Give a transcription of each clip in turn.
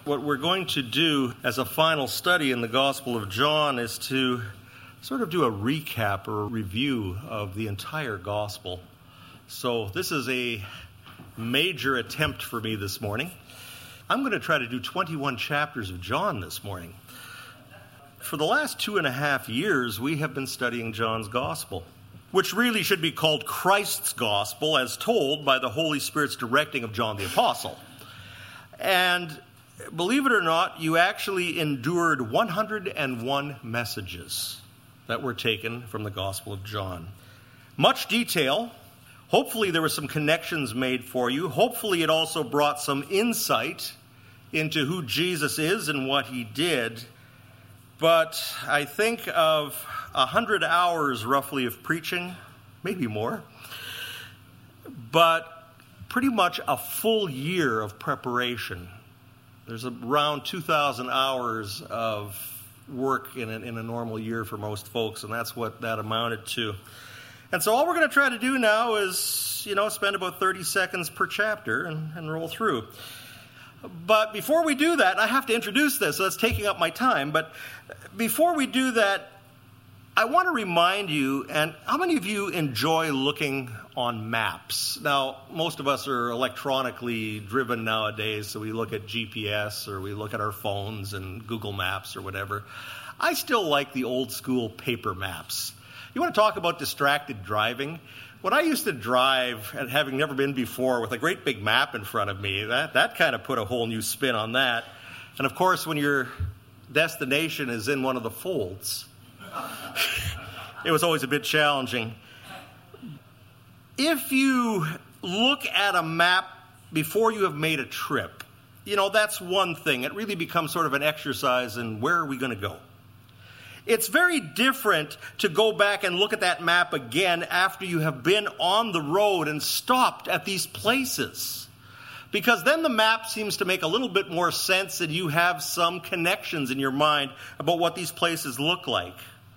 what we're going to do as a final study in the Gospel of John is to sort of do a recap or a review of the entire Gospel. So this is a major attempt for me this morning. I'm going to try to do 21 chapters of John this morning. For the last 2.5 years, we have been studying John's Gospel, which really should be called Christ's Gospel, as told by the Holy Spirit's directing of John the Apostle. And believe it or not, you actually endured 101 messages that were taken from the Gospel of John. Much detail. Hopefully there were some connections made for you. Hopefully it also brought some insight into who Jesus is and what he did. But I think of 100 hours roughly of preaching, maybe more, but pretty much a full year of preparation. There's around 2,000 hours of work in a normal year for most folks, and that's what that amounted to. And so all we're going to try to do now is, spend about 30 seconds per chapter and roll through. But before we do that, I have to introduce this, so that's taking up my time. But before we do that, I want to remind you, and how many of you enjoy looking on maps? Now, most of us are electronically driven nowadays, so we look at GPS or we look at our phones and Google Maps or whatever. I still like the old school paper maps. You want to talk about distracted driving? When I used to drive, and having never been before, with a great big map in front of me, that kind of put a whole new spin on that. And of course, when your destination is in one of the folds, it was always a bit challenging. If you look at a map before you have made a trip, that's one thing. It really becomes sort of an exercise in where are we going to go. It's very different to go back and look at that map again after you have been on the road and stopped at these places. Because then the map seems to make a little bit more sense and you have some connections in your mind about what these places look like.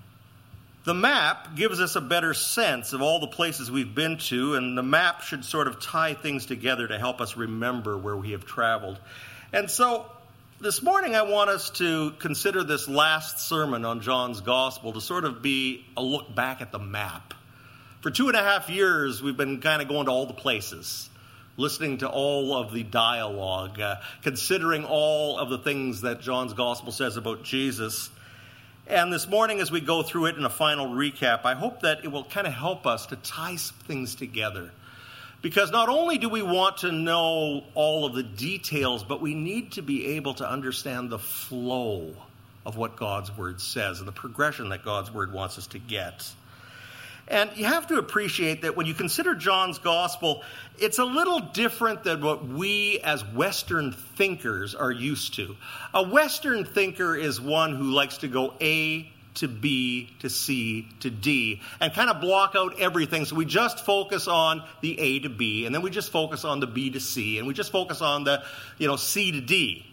The map gives us a better sense of all the places we've been to, and the map should sort of tie things together to help us remember where we have traveled. And so this morning I want us to consider this last sermon on John's Gospel to sort of be a look back at the map. For 2.5 years, we've been kind of going to all the places, listening to all of the dialogue, considering all of the things that John's Gospel says about Jesus. And this morning, as we go through it in a final recap, I hope that it will kind of help us to tie some things together. Because not only do we want to know all of the details, but we need to be able to understand the flow of what God's Word says and the progression that God's Word wants us to get. And you have to appreciate that when you consider John's Gospel, it's a little different than what we as Western thinkers are used to. A Western thinker is one who likes to go A to B to C to D and kind of block out everything. So we just focus on the A to B, and then we just focus on the B to C, and we just focus on the C to D.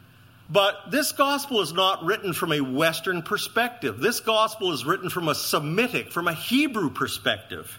But this gospel is not written from a Western perspective. This gospel is written from a Semitic, from a Hebrew perspective.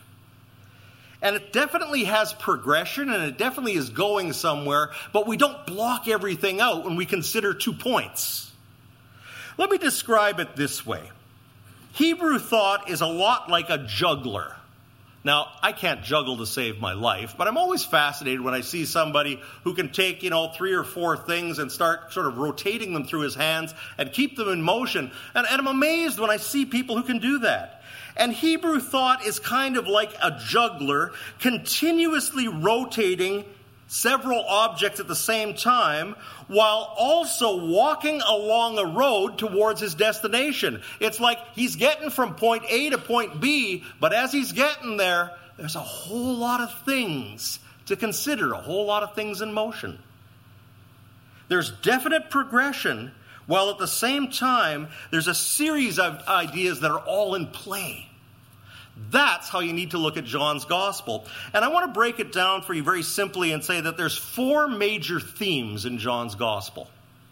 And it definitely has progression, and it definitely is going somewhere, but we don't block everything out when we consider 2 points. Let me describe it this way. Hebrew thought is a lot like a juggler. Now, I can't juggle to save my life, but I'm always fascinated when I see somebody who can take, 3 or 4 things and start sort of rotating them through his hands and keep them in motion. And I'm amazed when I see people who can do that. And Hebrew thought is kind of like a juggler continuously rotating several objects at the same time while also walking along a road towards his destination. It's like he's getting from point A to point B, but as he's getting there, there's a whole lot of things to consider, a whole lot of things in motion. There's definite progression, while at the same time, there's a series of ideas that are all in play. That's how you need to look at John's Gospel. And I want to break it down for you very simply and say that there's 4 major themes in John's Gospel.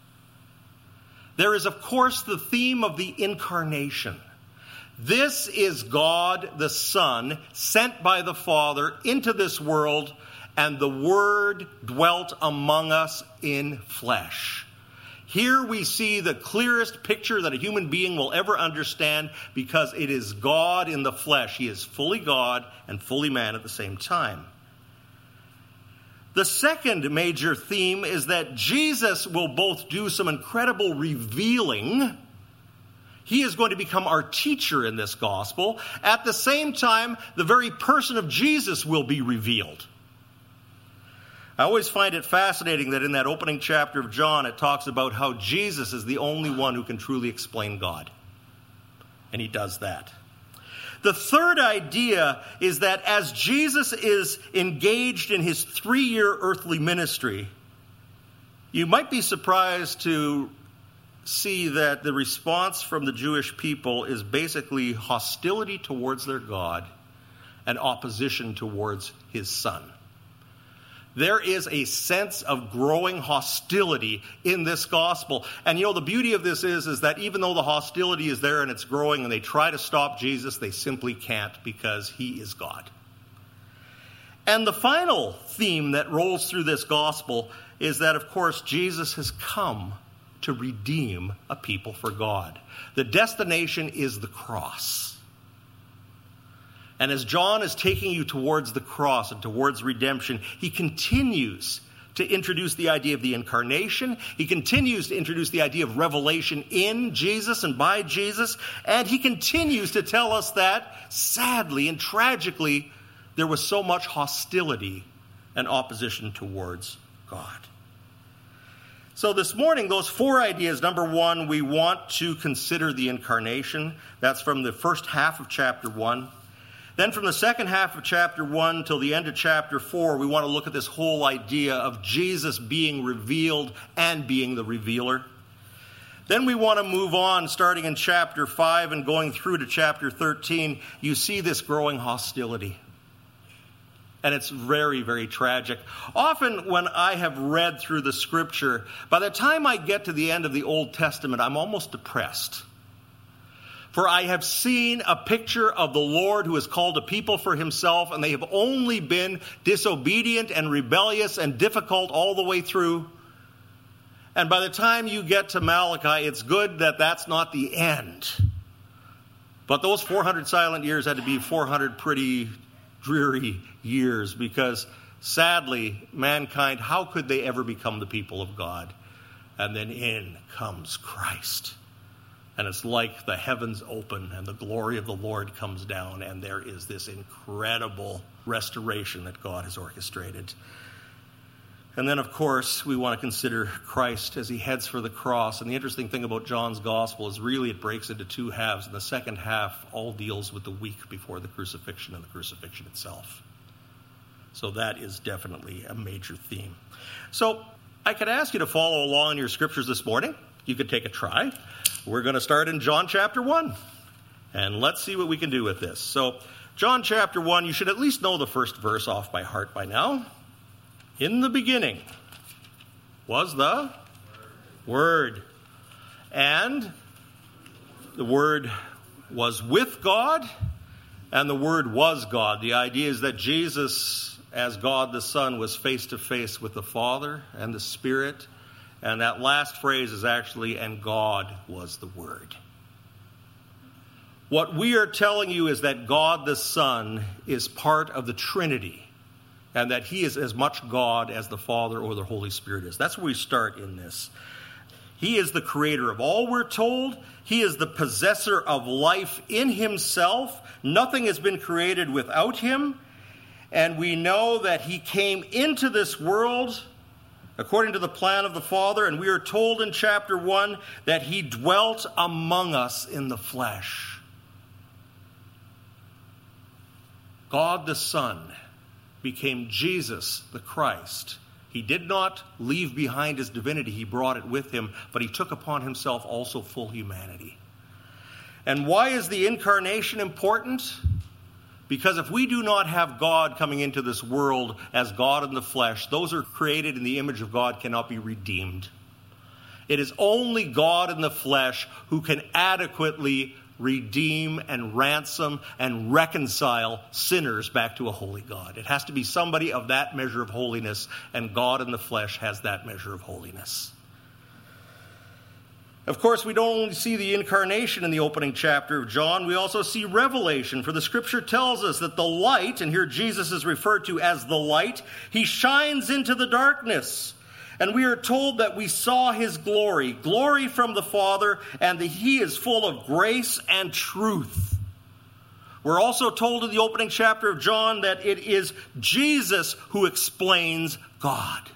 There is, of course, the theme of the incarnation. This is God the Son, sent by the Father into this world, and the Word dwelt among us in flesh. Here we see the clearest picture that a human being will ever understand, because it is God in the flesh. He is fully God and fully man at the same time. The second major theme is that Jesus will both do some incredible revealing. He is going to become our teacher in this gospel. At the same time, the very person of Jesus will be revealed. I always find it fascinating that in that opening chapter of John, it talks about how Jesus is the only one who can truly explain God. And he does that. The third idea is that as Jesus is engaged in his 3-year earthly ministry, you might be surprised to see that the response from the Jewish people is basically hostility towards their God and opposition towards his son. There is a sense of growing hostility in this gospel. And the beauty of this is that even though the hostility is there and it's growing and they try to stop Jesus, they simply can't, because he is God. And the final theme that rolls through this gospel is that, of course, Jesus has come to redeem a people for God. The destination is the cross. And as John is taking you towards the cross and towards redemption, he continues to introduce the idea of the incarnation. He continues to introduce the idea of revelation in Jesus and by Jesus. And he continues to tell us that, sadly and tragically, there was so much hostility and opposition towards God. So this morning, those 4 ideas. Number 1, we want to consider the incarnation. That's from the first half of chapter 1. Then from the second half of chapter 1 till the end of chapter 4, we want to look at this whole idea of Jesus being revealed and being the revealer. Then we want to move on, starting in chapter 5 and going through to chapter 13. You see this growing hostility. And it's very, very tragic. Often when I have read through the scripture, by the time I get to the end of the Old Testament, I'm almost depressed. For I have seen a picture of the Lord who has called a people for himself, and they have only been disobedient and rebellious and difficult all the way through. And by the time you get to Malachi, it's good that that's not the end. But those 400 silent years had to be 400 pretty dreary years, because sadly, mankind, how could they ever become the people of God? And then in comes Christ. And it's like the heavens open and the glory of the Lord comes down, and there is this incredible restoration that God has orchestrated. And then, of course, we want to consider Christ as he heads for the cross. And the interesting thing about John's gospel is really it breaks into 2 halves. And the second half all deals with the week before the crucifixion and the crucifixion itself. So that is definitely a major theme. So I could ask you to follow along in your scriptures this morning. You could take a try. We're going to start in John chapter 1. And let's see what we can do with this. So John chapter 1, you should at least know the first verse off by heart by now. In the beginning was the Word. And the Word was with God, and the Word was God. The idea is that Jesus, as God the Son, was face to face with the Father and the Spirit. And that last phrase is actually, and God was the Word. What we are telling you is that God the Son is part of the Trinity, and that he is as much God as the Father or the Holy Spirit is. That's where we start in this. He is the creator of all, we're told. He is the possessor of life in himself. Nothing has been created without him. And we know that he came into this world according to the plan of the Father, and we are told in chapter 1 that he dwelt among us in the flesh. God the Son became Jesus the Christ. He did not leave behind his divinity, he brought it with him, but he took upon himself also full humanity. And why is the incarnation important? Because if we do not have God coming into this world as God in the flesh, those who are created in the image of God cannot be redeemed. It is only God in the flesh who can adequately redeem and ransom and reconcile sinners back to a holy God. It has to be somebody of that measure of holiness, and God in the flesh has that measure of holiness. Of course, we don't only see the incarnation in the opening chapter of John, we also see revelation. For the scripture tells us that the light, and here Jesus is referred to as the light, he shines into the darkness. And we are told that we saw his glory, glory from the Father, and that he is full of grace and truth. We're also told in the opening chapter of John that it is Jesus who explains God.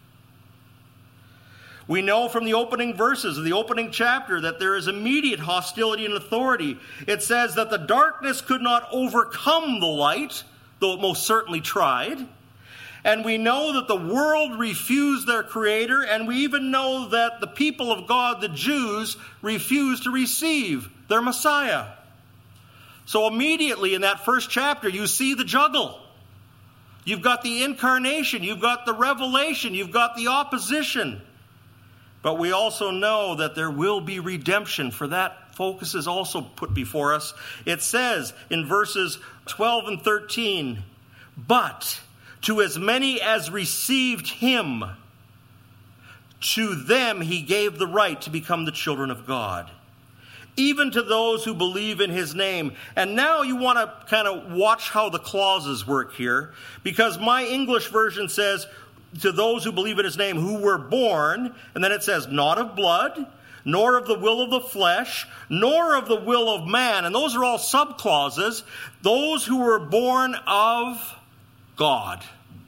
We know from the opening verses of the opening chapter that there is immediate hostility and authority. It says that the darkness could not overcome the light, though it most certainly tried. And we know that the world refused their Creator, and we even know that the people of God, the Jews, refused to receive their Messiah. So immediately in that first chapter, you see the juggle. You've got the incarnation, you've got the revelation, you've got the opposition. But we also know that there will be redemption, for that focus is also put before us. It says in verses 12 and 13, "But to as many as received him, to them he gave the right to become the children of God, even to those who believe in his name." And now you want to kind of watch how the clauses work here, because my English version says, "To those who believe in his name, who were born," and then it says, "not of blood, nor of the will of the flesh, nor of the will of man." And those are all subclauses. Those who were born of God.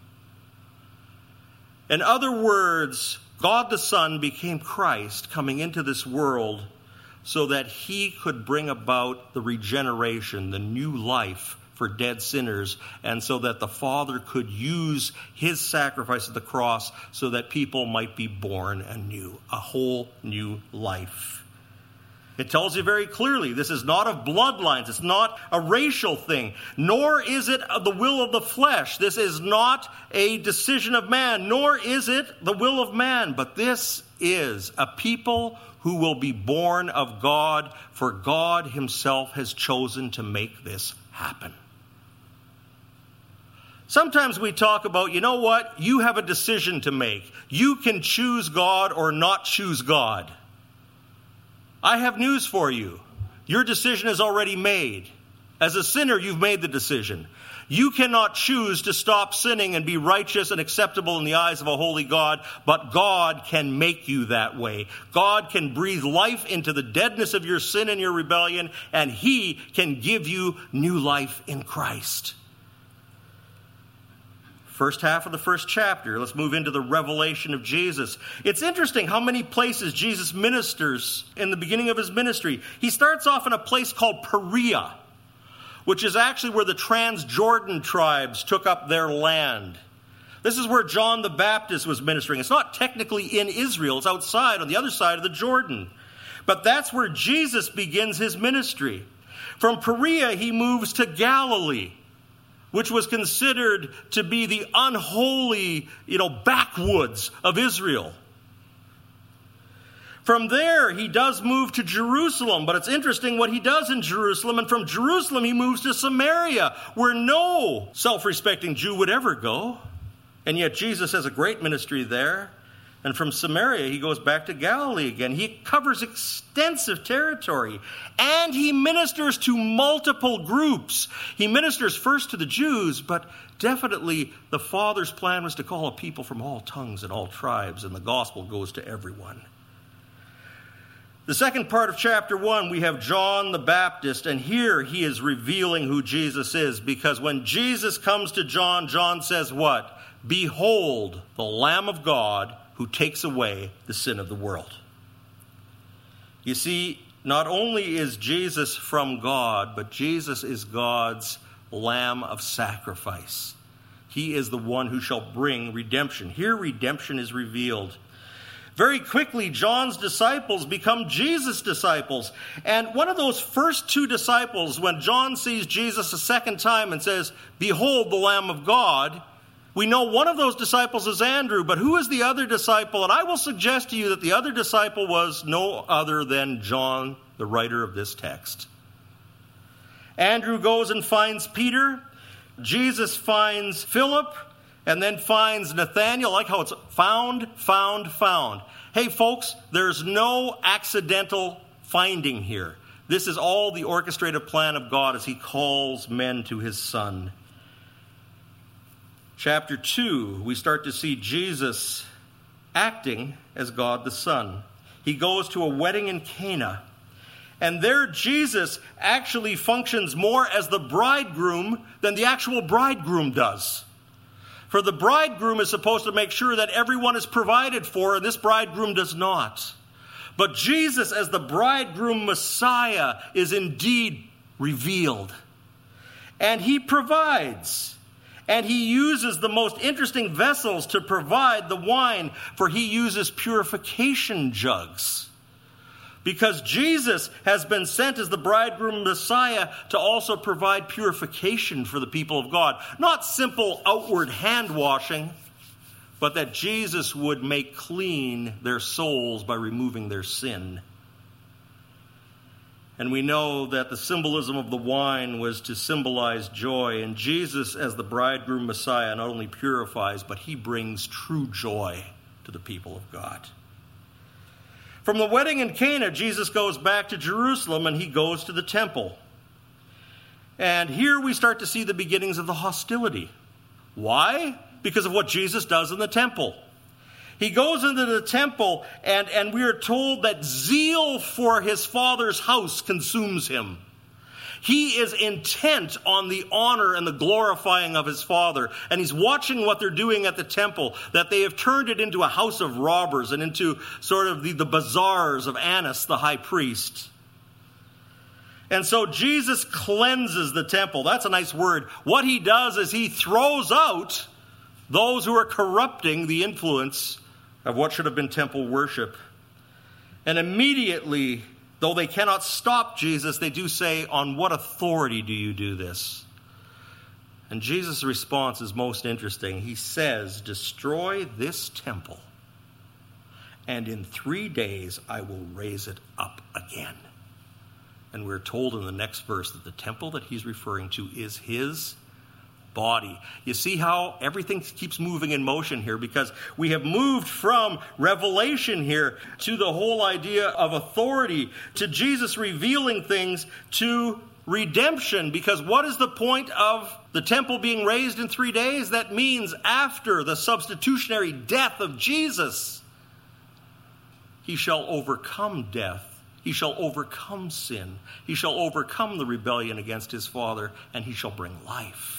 In other words, God the Son became Christ coming into this world so that he could bring about the regeneration, the new life for dead sinners, and so that the Father could use his sacrifice at the cross so that people might be born anew, a whole new life. It tells you very clearly, this is not of bloodlines, it's not a racial thing, nor is it the will of the flesh. This is not a decision of man, nor is it the will of man, but this is a people who will be born of God, for God himself has chosen to make this happen. Sometimes we talk about, you know what, you have a decision to make. You can choose God or not choose God. I have news for you. Your decision is already made. As a sinner, you've made the decision. You cannot choose to stop sinning and be righteous and acceptable in the eyes of a holy God, but God can make you that way. God can breathe life into the deadness of your sin and your rebellion, and he can give you new life in Christ. First half of the first chapter. Let's move into the revelation of Jesus. It's interesting how many places Jesus ministers in the beginning of his ministry. He starts off in a place called Perea, which is actually where the Transjordan tribes took up their land. This is where John the Baptist was ministering. It's not technically in Israel. It's outside on the other side of the Jordan. But that's where Jesus begins his ministry. From Perea, he moves to Galilee, which was considered to be the unholy, backwoods of Israel. From there, he does move to Jerusalem, but it's interesting what he does in Jerusalem. And from Jerusalem, he moves to Samaria, where no self-respecting Jew would ever go. And yet Jesus has a great ministry there. And from Samaria, he goes back to Galilee again. He covers extensive territory. And he ministers to multiple groups. He ministers first to the Jews, but definitely the Father's plan was to call a people from all tongues and all tribes, and the gospel goes to everyone. The second part of chapter 1, we have John the Baptist, and here he is revealing who Jesus is, because when Jesus comes to John, John says what? "Behold, the Lamb of God who takes away the sin of the world." You see, not only is Jesus from God, but Jesus is God's Lamb of sacrifice. He is the one who shall bring redemption. Here redemption is revealed. Very quickly, John's disciples become Jesus' disciples. And one of those first two disciples, when John sees Jesus a second time and says, "Behold the Lamb of God," we know one of those disciples is Andrew, but who is the other disciple? And I will suggest to you that the other disciple was no other than John, the writer of this text. Andrew goes and finds Peter. Jesus finds Philip, and then finds Nathanael. I like how it's found. Hey, folks, there's no accidental finding here. This is all the orchestrated plan of God as he calls men to his Son. Chapter 2, we start to see Jesus acting as God the Son. He goes to a wedding in Cana. And there Jesus actually functions more as the bridegroom than the actual bridegroom does. For the bridegroom is supposed to make sure that everyone is provided for, and this bridegroom does not. But Jesus, as the bridegroom Messiah, is indeed revealed. And he provides. And he uses the most interesting vessels to provide the wine, for he uses purification jugs. Because Jesus has been sent as the bridegroom Messiah to also provide purification for the people of God. Not simple outward hand washing, but that Jesus would make clean their souls by removing their sin. And we know that the symbolism of the wine was to symbolize joy. And Jesus, as the bridegroom Messiah, not only purifies, but he brings true joy to the people of God. From the wedding in Cana, Jesus goes back to Jerusalem and he goes to the temple. And here we start to see the beginnings of the hostility. Why? Because of what Jesus does in the temple. He goes into the temple and we are told that zeal for his Father's house consumes him. He is intent on the honor and the glorifying of his Father. And he's watching what they're doing at the temple, that they have turned it into a house of robbers and into sort of the bazaars of Annas, the high priest. And so Jesus cleanses the temple. That's a nice word. What he does is he throws out those who are corrupting the influence of what should have been temple worship. And immediately, though they cannot stop Jesus, they do say, "On what authority do you do this?" And Jesus' response is most interesting. He says, "Destroy this temple, and in 3 days I will raise it up again." And we're told in the next verse that the temple that he's referring to is his body. You see how everything keeps moving in motion here, because we have moved from revelation here to the whole idea of authority, to Jesus revealing things, to redemption. Because what is the point of the temple being raised in 3 days? That means after the substitutionary death of Jesus, he shall overcome death. He shall overcome sin. He shall overcome the rebellion against his Father, and he shall bring life.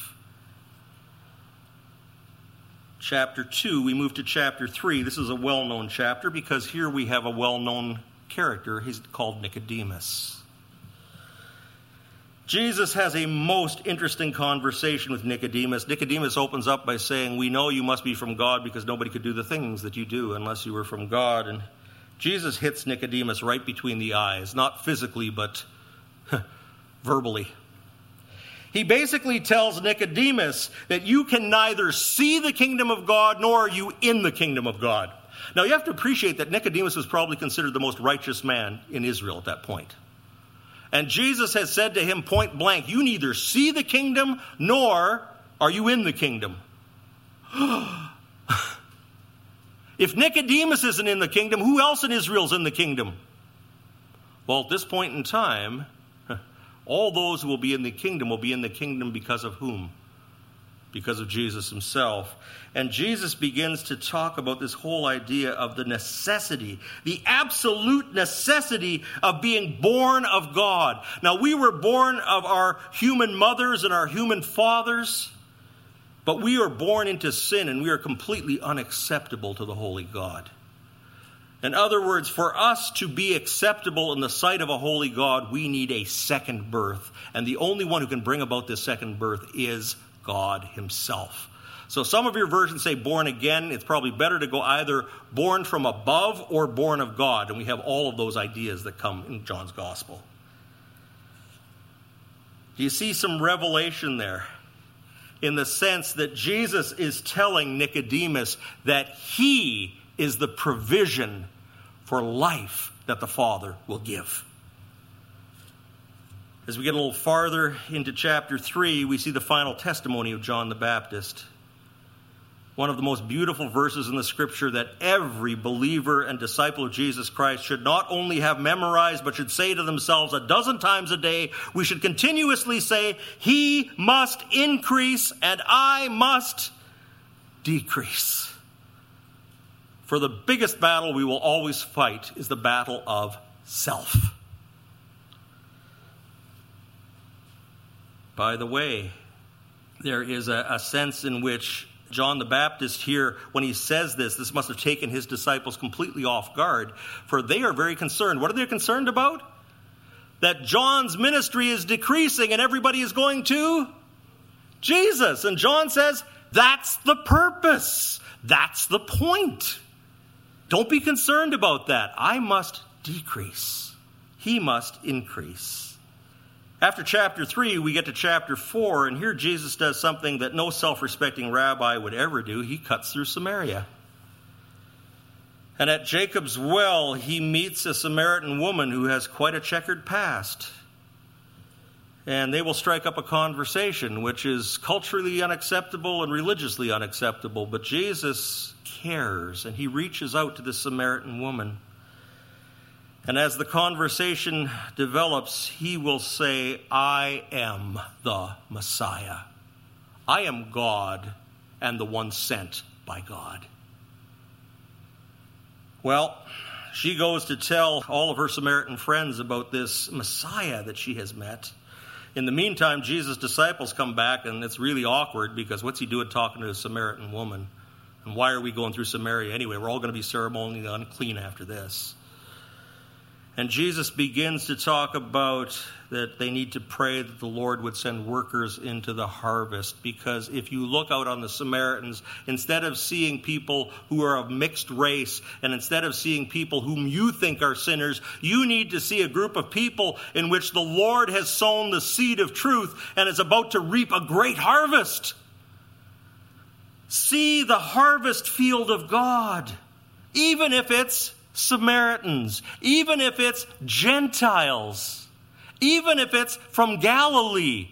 Chapter 2, we move to chapter 3. This is a well-known chapter because here we have a well-known character. He's called Nicodemus. Jesus has a most interesting conversation with Nicodemus. Nicodemus opens up by saying, "We know you must be from God because nobody could do the things that you do unless you were from God." And Jesus hits Nicodemus right between the eyes, not physically, but verbally. He basically tells Nicodemus that you can neither see the kingdom of God nor are you in the kingdom of God. Now you have to appreciate that Nicodemus was probably considered the most righteous man in Israel at that point. And Jesus has said to him point blank, you neither see the kingdom nor are you in the kingdom. If Nicodemus isn't in the kingdom, who else in Israel is in the kingdom? Well, at this point in time, all those who will be in the kingdom because of whom? Because of Jesus himself. And Jesus begins to talk about this whole idea of the necessity, the absolute necessity of being born of God. Now, we were born of our human mothers and our human fathers, but we are born into sin and we are completely unacceptable to the holy God. In other words, for us to be acceptable in the sight of a holy God, we need a second birth. And the only one who can bring about this second birth is God himself. So some of your versions say born again. It's probably better to go either born from above or born of God. And we have all of those ideas that come in John's gospel. Do you see some revelation there? In the sense that Jesus is telling Nicodemus that he is the provision for life that the Father will give. As we get a little farther into chapter 3, we see the final testimony of John the Baptist. one of the most beautiful verses in the Scripture that every believer and disciple of Jesus Christ should not only have memorized, but should say to themselves 12 times a day. We should continuously say, He must increase and I must decrease. For the biggest battle we will always fight is the battle of self. By the way, there is a sense in which John the Baptist here, when he says this must have taken his disciples completely off guard, for they are very concerned. What are they concerned about? That John's ministry is decreasing and everybody is going to Jesus. And John says, that's the purpose. That's the point. Don't be concerned about that. I must decrease. He must increase. After chapter 3, we get to chapter 4, and here Jesus does something that no self-respecting rabbi would ever do. He cuts through Samaria. And at Jacob's well, he meets a Samaritan woman who has quite a checkered past. And they will strike up a conversation, which is culturally unacceptable and religiously unacceptable. But Jesus cares, and he reaches out to the Samaritan woman. And as the conversation develops, he will say, I am the Messiah. I am God and the one sent by God. Well, she goes to tell all of her Samaritan friends about this Messiah that she has met. In the meantime, Jesus' disciples come back, and it's really awkward because what's he doing talking to a Samaritan woman? And why are we going through Samaria anyway? We're all going to be ceremonially unclean after this. And Jesus begins to talk about that they need to pray that the Lord would send workers into the harvest. Because if you look out on the Samaritans, instead of seeing people who are of mixed race, and instead of seeing people whom you think are sinners, you need to see a group of people in which the Lord has sown the seed of truth and is about to reap a great harvest. See the harvest field of God, even if it's Samaritans, even if it's Gentiles, even if it's from Galilee.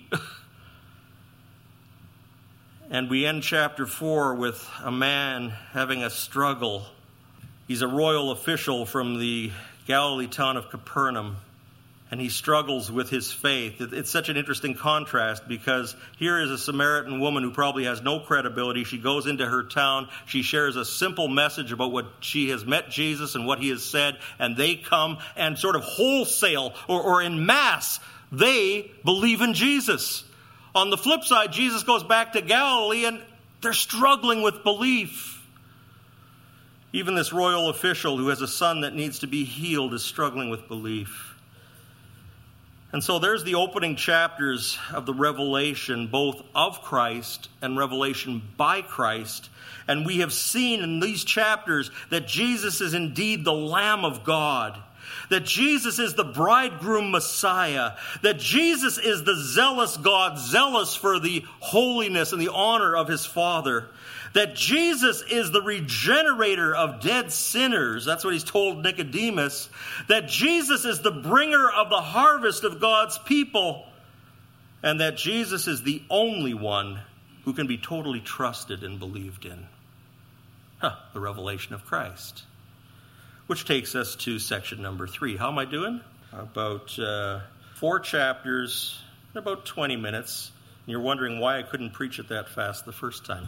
And we end chapter 4 with a man having a struggle. He's a royal official from the Galilee town of Capernaum, and he struggles with his faith. It's such an interesting contrast because here is a Samaritan woman who probably has no credibility. She goes into her town. She shares a simple message about what she has met Jesus and what he has said, and they come and sort of wholesale or en masse, they believe in Jesus. On the flip side, Jesus goes back to Galilee, and they're struggling with belief. Even this royal official who has a son that needs to be healed is struggling with belief. And so there's the opening chapters of the revelation, both of Christ and revelation by Christ. And we have seen in these chapters that Jesus is indeed the Lamb of God, that Jesus is the bridegroom Messiah, that Jesus is the zealous God, zealous for the holiness and the honor of his Father, that Jesus is the regenerator of dead sinners. That's what he's told Nicodemus. That Jesus is the bringer of the harvest of God's people. And that Jesus is the only one who can be totally trusted and believed in. The revelation of Christ. Which takes us to section number 3. How am I doing? About 4 chapters, about 20 minutes. And you're wondering why I couldn't preach it that fast the first time.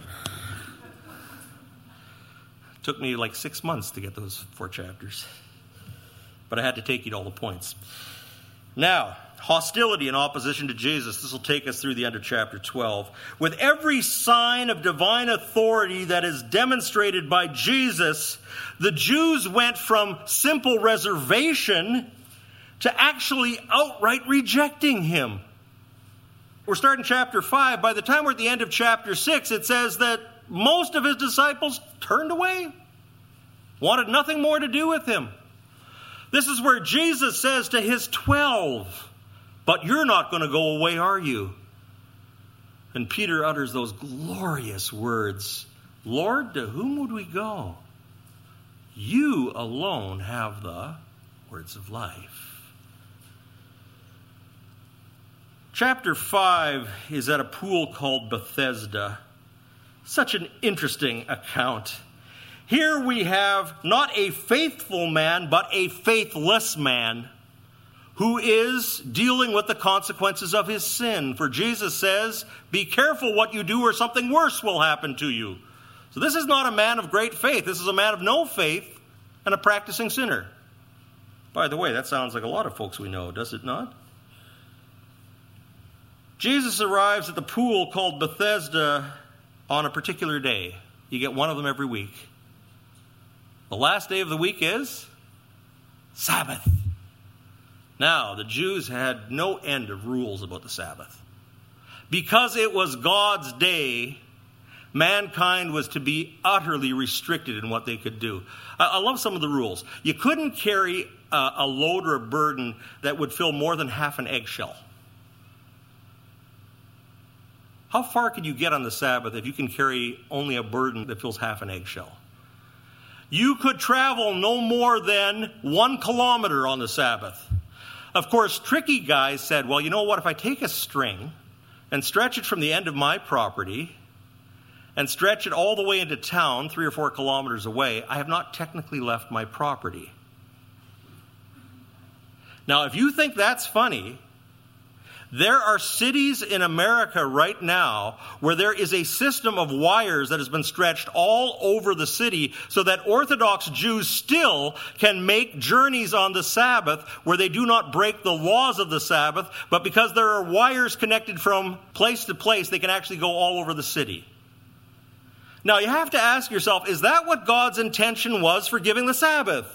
Took me like 6 months to get those 4 chapters. But I had to take you to all the points. Now, hostility and opposition to Jesus. This will take us through the end of chapter 12. With every sign of divine authority that is demonstrated by Jesus, the Jews went from simple reservation to actually outright rejecting him. We're starting chapter 5. By the time we're at the end of chapter 6, it says that most of his disciples turned away, wanted nothing more to do with him. This is where Jesus says to his 12, but you're not going to go away, are you? And Peter utters those glorious words, Lord, to whom would we go? You alone have the words of life. Chapter 5 is at a pool called Bethesda. Such an interesting account. Here we have not a faithful man, but a faithless man who is dealing with the consequences of his sin. For Jesus says, be careful what you do or something worse will happen to you. So this is not a man of great faith. This is a man of no faith and a practicing sinner. By the way, that sounds like a lot of folks we know, does it not? Jesus arrives at the pool called Bethesda on a particular day. You get one of them every week. The last day of the week is Sabbath. Now, the Jews had no end of rules about the Sabbath. Because it was God's day, mankind was to be utterly restricted in what they could do. I love some of the rules. You couldn't carry a load or a burden that would fill more than half an eggshell. How far can you get on the Sabbath if you can carry only a burden that fills half an eggshell? You could travel no more than 1 kilometer on the Sabbath. Of course, tricky guys said, well, you know what? If I take a string and stretch it from the end of my property and stretch it all the way into town, 3 or 4 kilometers away, I have not technically left my property. Now, if you think that's funny, there are cities in America right now where there is a system of wires that has been stretched all over the city so that Orthodox Jews still can make journeys on the Sabbath where they do not break the laws of the Sabbath, but because there are wires connected from place to place, they can actually go all over the city. Now, you have to ask yourself, is that what God's intention was for giving the Sabbath?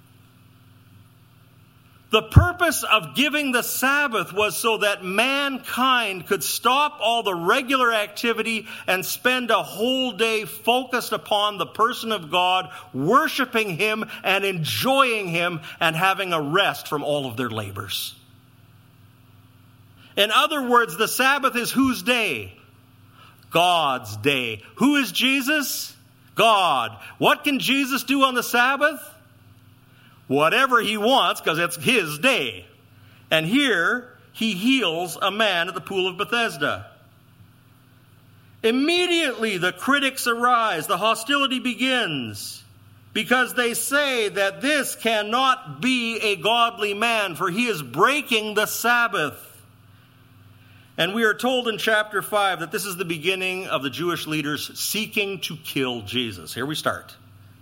The purpose of giving the Sabbath was so that mankind could stop all the regular activity and spend a whole day focused upon the person of God, worshiping Him and enjoying Him and having a rest from all of their labors. In other words, the Sabbath is whose day? God's day. Who is Jesus? God. What can Jesus do on the Sabbath? Whatever He wants, because it's His day. And here, He heals a man at the pool of Bethesda. Immediately, the critics arise. The hostility begins. Because they say that this cannot be a godly man, for he is breaking the Sabbath. And we are told in chapter 5 that this is the beginning of the Jewish leaders seeking to kill Jesus. Here we start.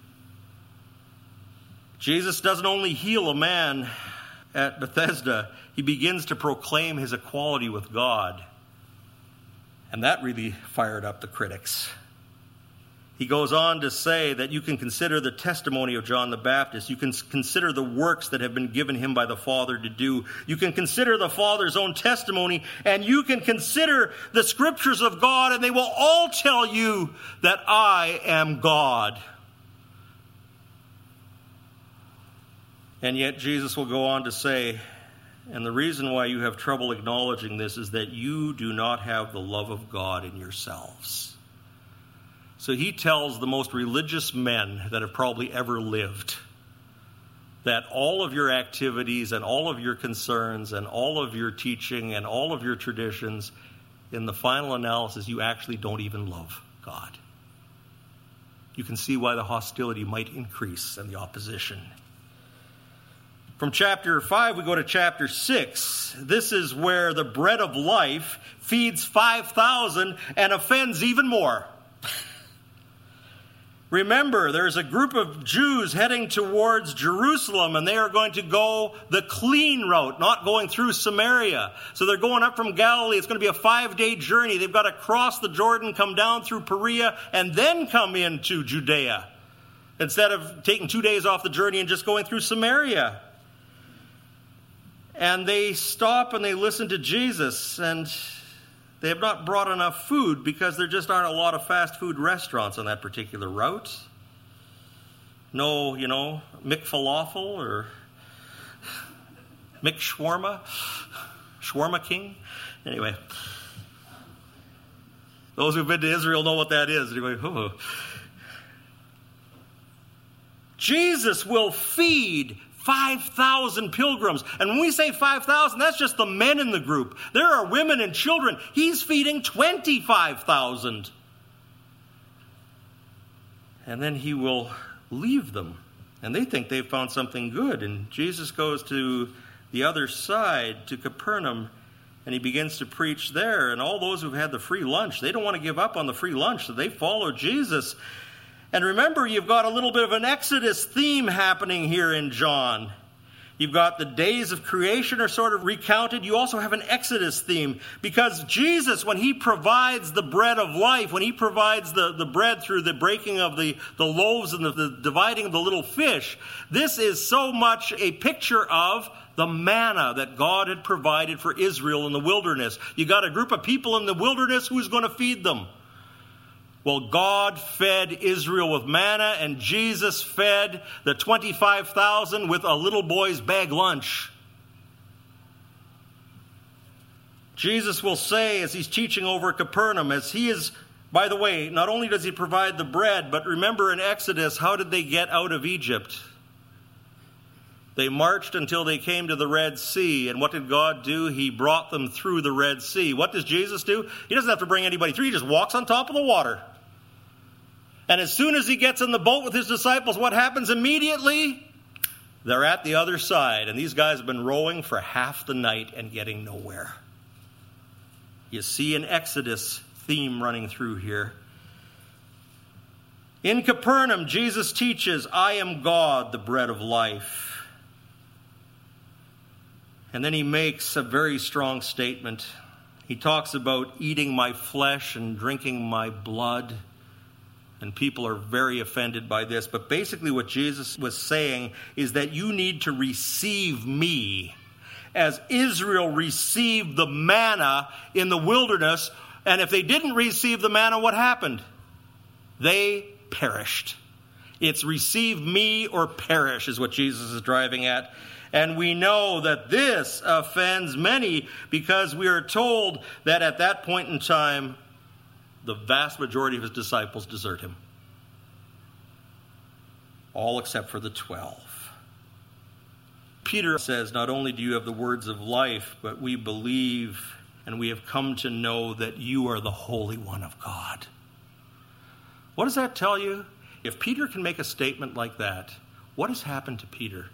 Jesus doesn't only heal a man at Bethesda, He begins to proclaim His equality with God. And that really fired up the critics. He goes on to say that you can consider the testimony of John the Baptist. You can consider the works that have been given him by the Father to do. You can consider the Father's own testimony, and you can consider the scriptures of God, and they will all tell you that I am God. And yet Jesus will go on to say, and the reason why you have trouble acknowledging this is that you do not have the love of God in yourselves. So He tells the most religious men that have probably ever lived that all of your activities and all of your concerns and all of your teaching and all of your traditions, in the final analysis, you actually don't even love God. You can see why the hostility might increase and the opposition. From chapter 5, we go to chapter 6. This is where the bread of life feeds 5,000 and offends even more. Remember, there's a group of Jews heading towards Jerusalem, and they are going to go the clean route, not going through Samaria. So they're going up from Galilee. It's going to be a 5-day journey. They've got to cross the Jordan, come down through Perea, and then come into Judea, instead of taking 2 days off the journey and just going through Samaria. And they stop and they listen to Jesus, and they have not brought enough food because there just aren't a lot of fast food restaurants on that particular route. No, McFalafel or McShawarma, Shawarma King. Anyway, those who've been to Israel know what that is. Anyway, Jesus will feed 5,000 pilgrims. And when we say 5,000, that's just the men in the group. There are women and children. He's feeding 25,000. And then he will leave them. And they think they've found something good. And Jesus goes to the other side, to Capernaum, and he begins to preach there. And all those who've had the free lunch, they don't want to give up on the free lunch, so they follow Jesus. And remember, you've got a little bit of an Exodus theme happening here in John. You've got the days of creation are sort of recounted. You also have an Exodus theme, because Jesus, when he provides the bread of life, when he provides the bread through the breaking of the loaves and the dividing of the little fish, this is so much a picture of the manna that God had provided for Israel in the wilderness. You got a group of people in the wilderness, who's going to feed them? Well, God fed Israel with manna, and Jesus fed the 25,000 with a little boy's bag lunch. Jesus will say, as he's teaching over Capernaum, as he is, by the way, not only does he provide the bread, but remember in Exodus, how did they get out of Egypt? They marched until they came to the Red Sea. And what did God do? He brought them through the Red Sea. What does Jesus do? He doesn't have to bring anybody through. He just walks on top of the water. And as soon as he gets in the boat with his disciples, what happens immediately? They're at the other side. And these guys have been rowing for half the night and getting nowhere. You see an Exodus theme running through here. In Capernaum, Jesus teaches, I am God, the bread of life. And then he makes a very strong statement. He talks about eating my flesh and drinking my blood. And people are very offended by this. But basically what Jesus was saying is that you need to receive me as Israel received the manna in the wilderness. And if they didn't receive the manna, what happened? They perished. It's receive me or perish is what Jesus is driving at. And we know that this offends many, because we are told that at that point in time, the vast majority of his disciples desert him. All except for the 12. Peter says, not only do you have the words of life, but we believe and we have come to know that you are the Holy One of God. What does that tell you? If Peter can make a statement like that, what has happened to Peter?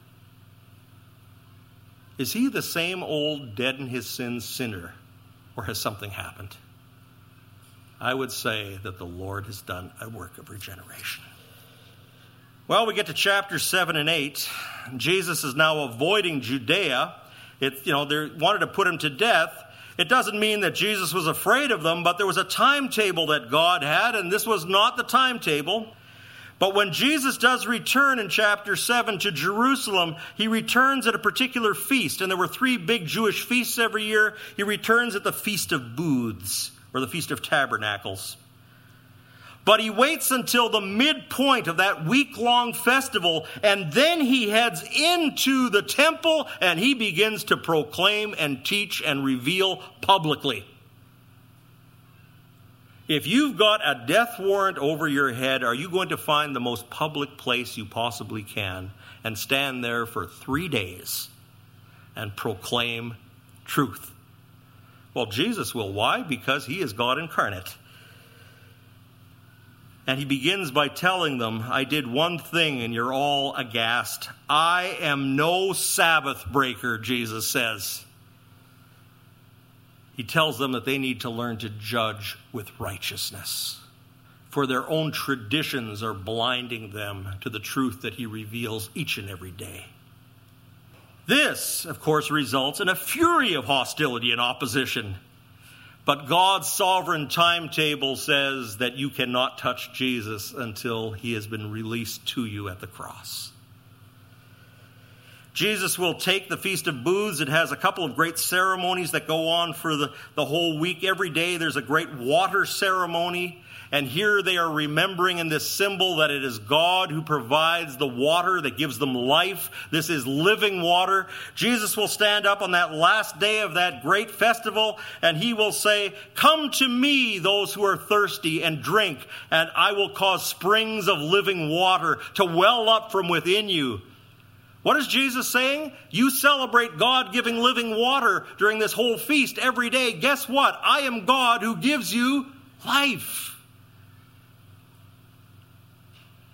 Is he the same old dead in his sins sinner, or has something happened? I would say that the Lord has done a work of regeneration. Well, we get to chapter 7 and 8. Jesus is now avoiding Judea. They wanted to put him to death. It doesn't mean that Jesus was afraid of them, but there was a timetable that God had, and this was not the timetable. But when Jesus does return in chapter 7 to Jerusalem, he returns at a particular feast. And there were 3 big Jewish feasts every year. He returns at the Feast of Booths, or the Feast of Tabernacles. But he waits until the midpoint of that week-long festival, and then he heads into the temple, and he begins to proclaim and teach and reveal publicly. If you've got a death warrant over your head, are you going to find the most public place you possibly can and stand there for 3 days and proclaim truth? Well, Jesus will. Why? Because he is God incarnate. And he begins by telling them, I did one thing and you're all aghast. I am no Sabbath breaker, Jesus says. He tells them that they need to learn to judge with righteousness, for their own traditions are blinding them to the truth that he reveals each and every day. This, of course, results in a fury of hostility and opposition. But God's sovereign timetable says that you cannot touch Jesus until he has been released to you at the cross. Jesus will take the Feast of Booths. It has a couple of great ceremonies that go on for the whole week. Every day there's a great water ceremony. And here they are remembering in this symbol that it is God who provides the water that gives them life. This is living water. Jesus will stand up on that last day of that great festival, and he will say, come to me, those who are thirsty, and drink, and I will cause springs of living water to well up from within you. What is Jesus saying? You celebrate God giving living water during this whole feast every day. Guess what? I am God who gives you life.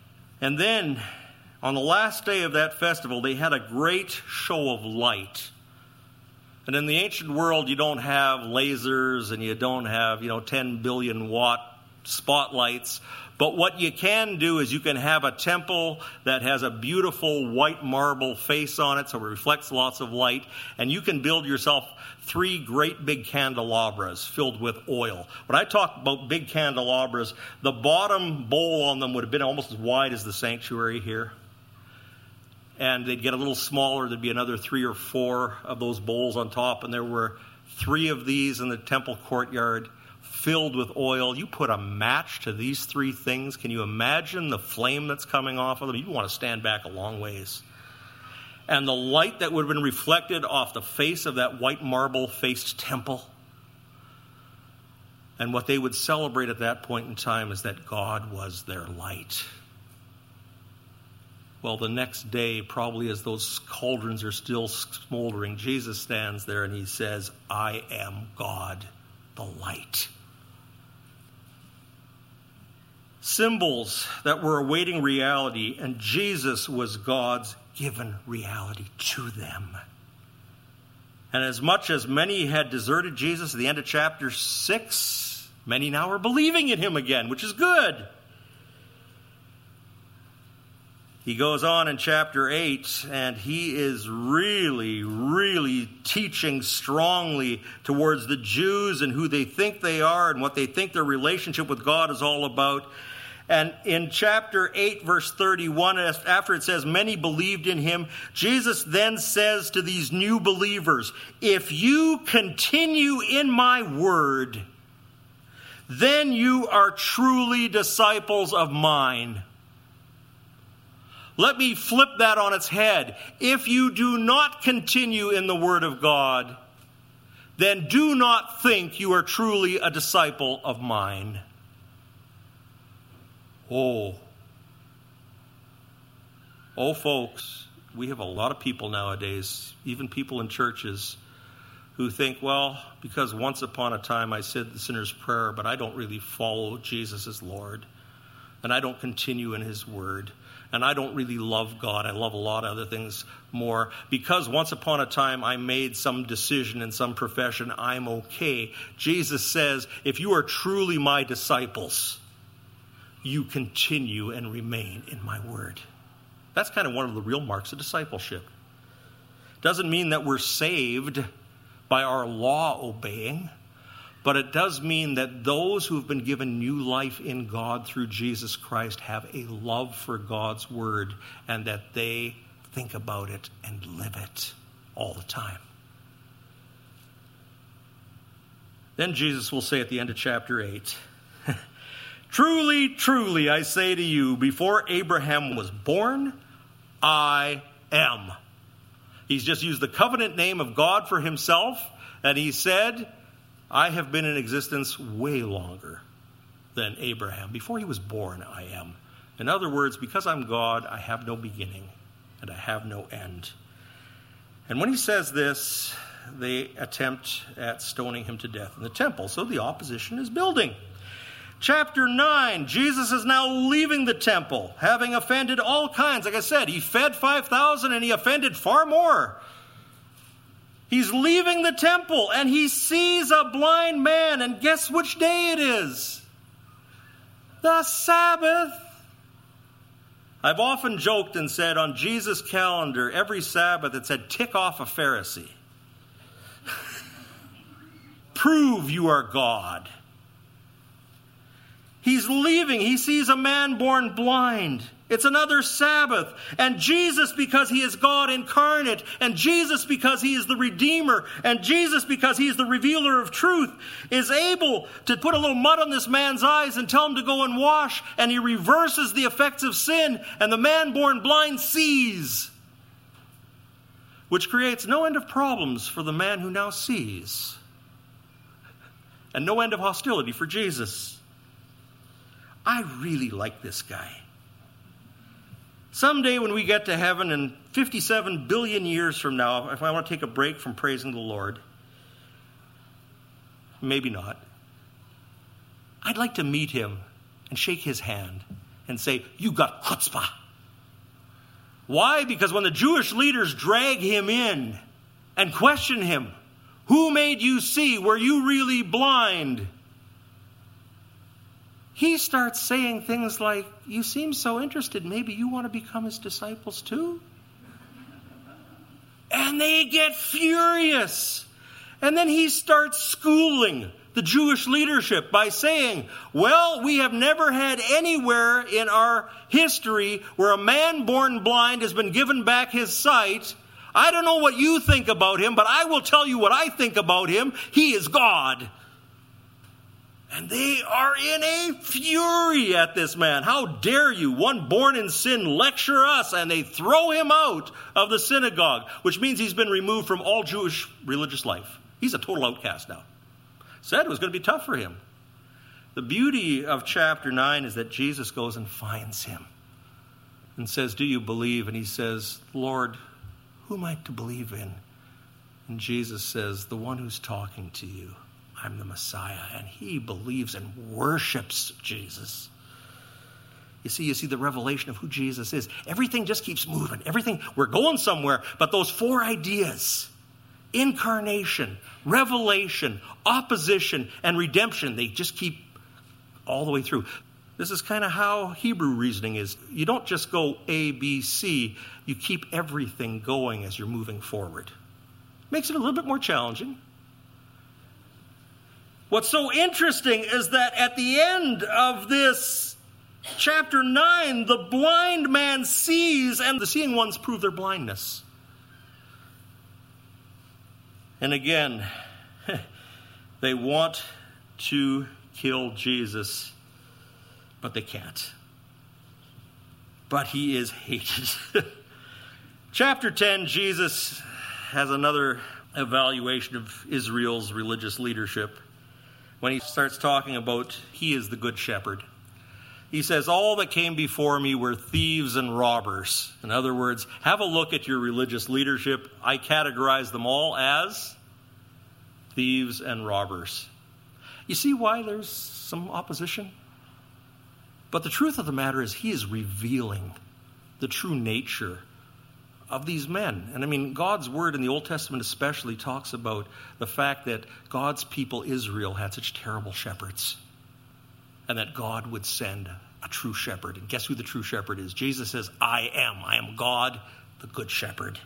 And then, on the last day of that festival, they had a great show of light. And in the ancient world, you don't have lasers and you don't have, 10 billion watt spotlights. But what you can do is you can have a temple that has a beautiful white marble face on it, so it reflects lots of light. And you can build yourself 3 great big candelabras filled with oil. When I talk about big candelabras, the bottom bowl on them would have been almost as wide as the sanctuary here. And they'd get a little smaller. There'd be another 3 or 4 of those bowls on top. And there were 3 of these in the temple courtyard filled with oil. You put a match to these 3 things. Can you imagine the flame that's coming off of them? You want to stand back a long ways. And the light that would have been reflected off the face of that white marble-faced temple. And what they would celebrate at that point in time is that God was their light. Well, the next day, probably as those cauldrons are still smoldering, Jesus stands there and he says, I am God, the light. Symbols that were awaiting reality, and Jesus was God's given reality to them. And as much as many had deserted Jesus at the end of chapter 6, many now are believing in him again, which is good. He goes on in chapter 8, and he is really teaching strongly towards the Jews and who they think they are and what they think their relationship with God is all about. And in chapter 8, verse 31, after it says, many believed in him, Jesus then says to these new believers, if you continue in my word, then you are truly disciples of mine. Let me flip that on its head. If you do not continue in the word of God, then do not think you are truly a disciple of mine. Oh, folks, we have a lot of people nowadays, even people in churches, who think, well, because once upon a time I said the sinner's prayer, but I don't really follow Jesus as Lord, and I don't continue in his word, and I don't really love God. I love a lot of other things more. Because once upon a time I made some decision in some profession, I'm okay. Jesus says, if you are truly my disciples, you continue and remain in my word. That's kind of one of the real marks of discipleship. Doesn't mean that we're saved by our law obeying, but it does mean that those who have been given new life in God through Jesus Christ have a love for God's word, and that they think about it and live it all the time. Then Jesus will say at the end of chapter 8, truly, truly, I say to you, before Abraham was born, I am. He's just used the covenant name of God for himself, and he said, I have been in existence way longer than Abraham. Before he was born, I am. In other words, because I'm God, I have no beginning and I have no end. And when he says this, they attempt at stoning him to death in the temple. So the opposition is building. Chapter 9, Jesus is now leaving the temple, having offended all kinds. Like I said, he fed 5,000 and he offended far more. He's leaving the temple and he sees a blind man, and guess which day it is? The Sabbath. I've often joked and said on Jesus' calendar, every Sabbath it said, tick off a Pharisee. Prove you are God. He's leaving. He sees a man born blind. It's another Sabbath. And Jesus, because he is God incarnate, and Jesus, because he is the Redeemer, and Jesus, because he is the revealer of truth, is able to put a little mud on this man's eyes and tell him to go and wash, and he reverses the effects of sin, and the man born blind sees, which creates no end of problems for the man who now sees, and no end of hostility for Jesus. I really like this guy. Someday when we get to heaven in 57 billion years from now, if I want to take a break from praising the Lord, maybe not, I'd like to meet him and shake his hand and say, "You got chutzpah." Why? Because when the Jewish leaders drag him in and question him, "Who made you see? Were you really blind?" he starts saying things like, "You seem so interested. Maybe you want to become his disciples too?" And they get furious. And then he starts schooling the Jewish leadership by saying, "Well, we have never had anywhere in our history where a man born blind has been given back his sight. I don't know what you think about him, but I will tell you what I think about him. He is God." And they are in a fury at this man. "How dare you, one born in sin, lecture us?" And they throw him out of the synagogue, which means he's been removed from all Jewish religious life. He's a total outcast now. Said it was going to be tough for him. The beauty of chapter 9 is that Jesus goes and finds him and says, "Do you believe?" And he says, "Lord, who am I to believe in?" And Jesus says, "The one who's talking to you. I'm the Messiah." And he believes and worships Jesus. You see the revelation of who Jesus is. Everything just keeps moving. We're going somewhere. But those four ideas, incarnation, revelation, opposition, and redemption, they just keep all the way through. This is kind of how Hebrew reasoning is. You don't just go A, B, C. You keep everything going as you're moving forward. Makes it a little bit more challenging. What's so interesting is that at the end of this chapter 9, the blind man sees, and the seeing ones prove their blindness. And again, they want to kill Jesus, but they can't. But he is hated. Chapter 10, Jesus has another evaluation of Israel's religious leadership when he starts talking about he is the good shepherd. He says, "All that came before me were thieves and robbers." In other words, have a look at your religious leadership. I categorize them all as thieves and robbers. You see why there's some opposition? But the truth of the matter is he is revealing the true nature of these men. And I mean, God's word in the Old Testament especially talks about the fact that God's people Israel had such terrible shepherds, and that God would send a true shepherd. And guess who the true shepherd is? Jesus says, I am God, the good shepherd.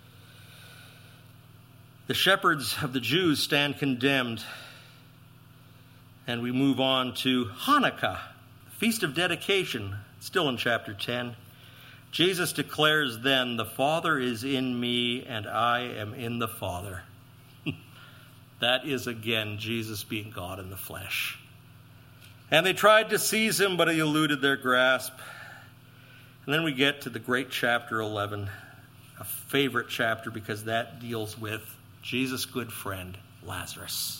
The shepherds of the Jews stand condemned. And we move on to Hanukkah, Feast of Dedication, still in chapter 10. Jesus declares then, "The Father is in me, and I am in the Father." That is, again, Jesus being God in the flesh. And they tried to seize him, but he eluded their grasp. And then we get to the great chapter 11, a favorite chapter because that deals with Jesus' good friend, Lazarus.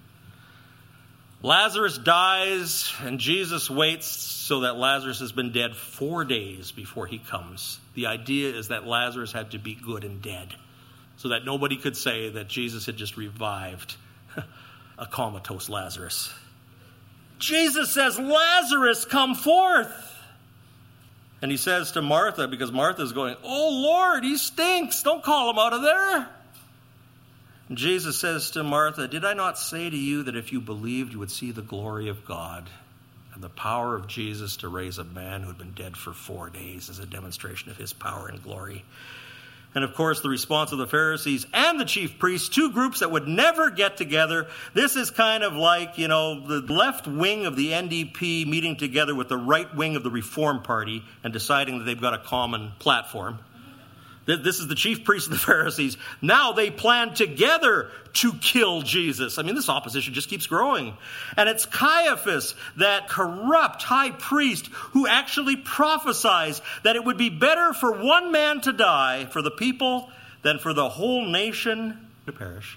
Lazarus dies, and Jesus waits so that Lazarus has been dead 4 days before he comes. The idea is that Lazarus had to be good and dead, so that nobody could say that Jesus had just revived a comatose Lazarus. Jesus says, "Lazarus, come forth." And he says to Martha, because Martha's going, "Oh Lord, he stinks. Don't call him out of there." And Jesus says to Martha, "Did I not say to you that if you believed, you would see the glory of God?" And the power of Jesus to raise a man who had been dead for 4 days is a demonstration of his power and glory. And of course, the response of the Pharisees and the chief priests, two groups that would never get together. This is kind of like, the left wing of the NDP meeting together with the right wing of the Reform Party and deciding that they've got a common platform. This is the chief priests and the Pharisees. Now they plan together to kill Jesus. I mean, this opposition just keeps growing. And it's Caiaphas, that corrupt high priest, who actually prophesies that it would be better for one man to die for the people than for the whole nation to perish.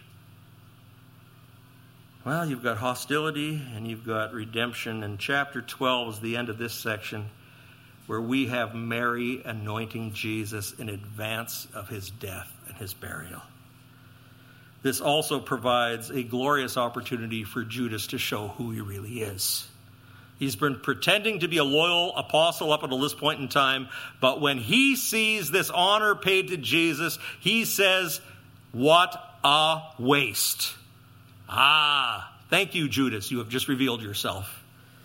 Well, you've got hostility and you've got redemption. And chapter 12 is the end of this section, where we have Mary anointing Jesus in advance of his death and his burial. This also provides a glorious opportunity for Judas to show who he really is. He's been pretending to be a loyal apostle up until this point in time, but when he sees this honor paid to Jesus, he says, "What a waste." Thank you, Judas. You have just revealed yourself.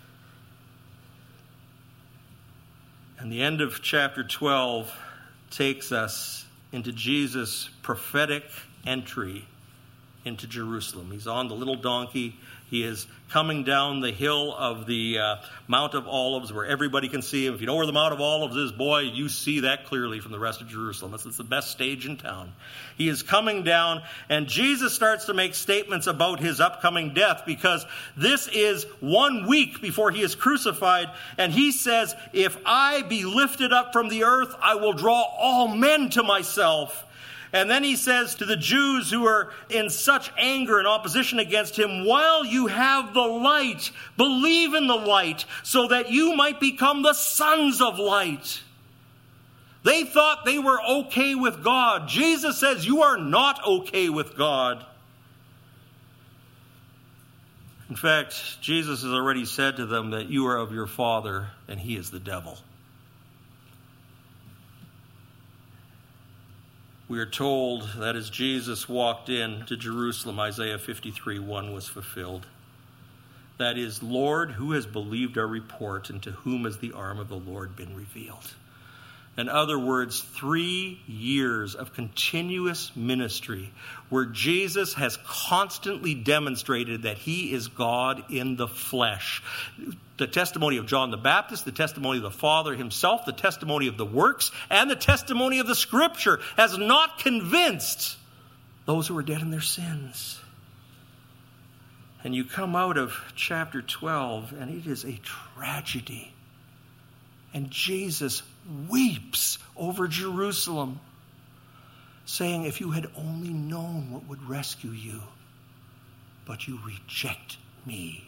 And the end of chapter 12 takes us into Jesus' prophetic entry into Jerusalem. He's on the little donkey. He is coming down the hill of the Mount of Olives where everybody can see him. If you know where the Mount of Olives is, boy, you see that clearly from the rest of Jerusalem. It's the best stage in town. He is coming down, and Jesus starts to make statements about his upcoming death because this is 1 week before he is crucified, and he says, "If I be lifted up from the earth, I will draw all men to myself." And then he says to the Jews who are in such anger and opposition against him, "While you have the light, believe in the light, so that you might become the sons of light." They thought they were okay with God. Jesus says you are not okay with God. In fact, Jesus has already said to them that you are of your father and he is the devil. We are told that as Jesus walked in to Jerusalem, Isaiah 53:1 was fulfilled. That is, "Lord, who has believed our report, and to whom has the arm of the Lord been revealed?" In other words, 3 years of continuous ministry where Jesus has constantly demonstrated that he is God in the flesh. The testimony of John the Baptist, the testimony of the Father himself, the testimony of the works, and the testimony of the Scripture has not convinced those who are dead in their sins. And you come out of chapter 12, and it is a tragedy. And Jesus weeps over Jerusalem, saying, "If you had only known what would rescue you, but you reject me."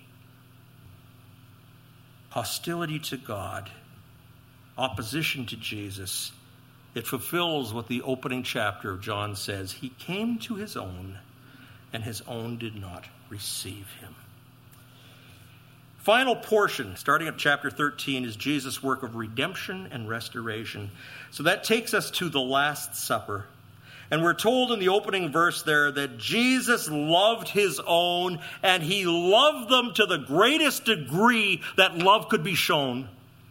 Hostility to God, opposition to Jesus, it fulfills what the opening chapter of John says. He came to his own, and his own did not receive him. Final portion, starting at chapter 13, is Jesus' work of redemption and restoration. So that takes us to the Last Supper. And we're told in the opening verse there that Jesus loved his own, and he loved them to the greatest degree that love could be shown.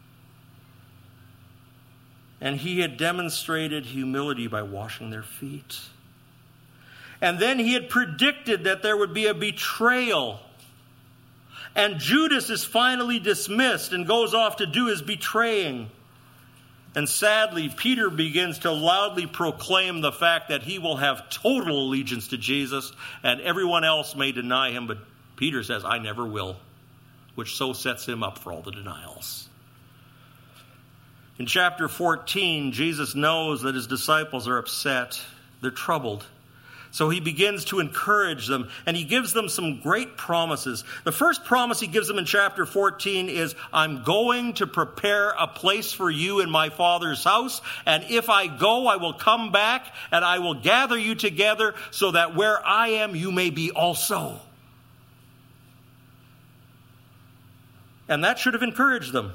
And he had demonstrated humility by washing their feet. And then he had predicted that there would be a betrayal. And Judas is finally dismissed and goes off to do his betraying. And sadly, Peter begins to loudly proclaim the fact that he will have total allegiance to Jesus and everyone else may deny him, but Peter says, "I never will," which so sets him up for all the denials. In chapter 14, Jesus knows that his disciples are upset. They're troubled. So he begins to encourage them, and he gives them some great promises. The first promise he gives them in chapter 14 is, "I'm going to prepare a place for you in my Father's house, and if I go, I will come back, and I will gather you together, so that where I am, you may be also." And that should have encouraged them.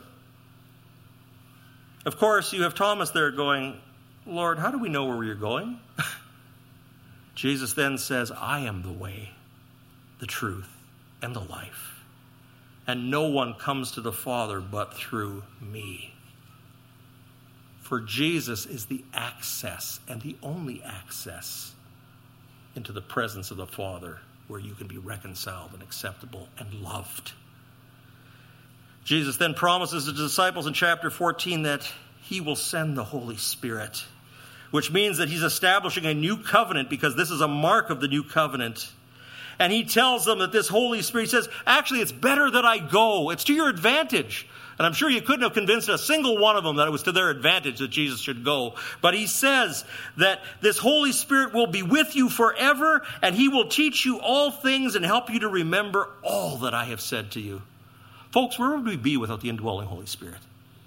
Of course, you have Thomas there going, "Lord, how do we know where you're going?" Jesus then says, "I am the way, the truth, and the life. And no one comes to the Father but through me." For Jesus is the access and the only access into the presence of the Father, where you can be reconciled and acceptable and loved. Jesus then promises his disciples in chapter 14 that he will send the Holy Spirit, which means that he's establishing a new covenant, because this is a mark of the new covenant. And he tells them that this Holy Spirit, he says, actually, it's better that I go. It's to your advantage. And I'm sure you couldn't have convinced a single one of them that it was to their advantage that Jesus should go. But he says that this Holy Spirit will be with you forever, and he will teach you all things and help you to remember all that I have said to you. Folks, where would we be without the indwelling Holy Spirit?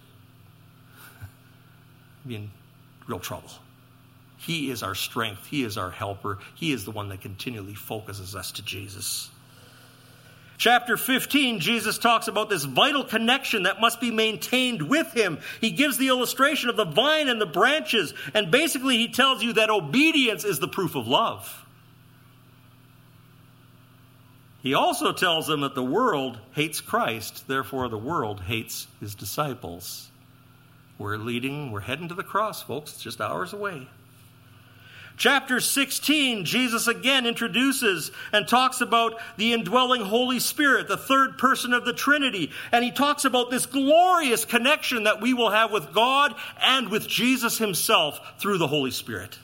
We'd be in real trouble. He is our strength. He is our helper. He is the one that continually focuses us to Jesus. Chapter 15, Jesus talks about this vital connection that must be maintained with him. He gives the illustration of the vine and the branches, and basically he tells you that obedience is the proof of love. He also tells them that the world hates Christ, therefore the world hates his disciples. We're heading to the cross, folks. It's just hours away. Chapter 16, Jesus again introduces and talks about the indwelling Holy Spirit, the third person of the Trinity. And he talks about this glorious connection that we will have with God and with Jesus himself through the Holy Spirit.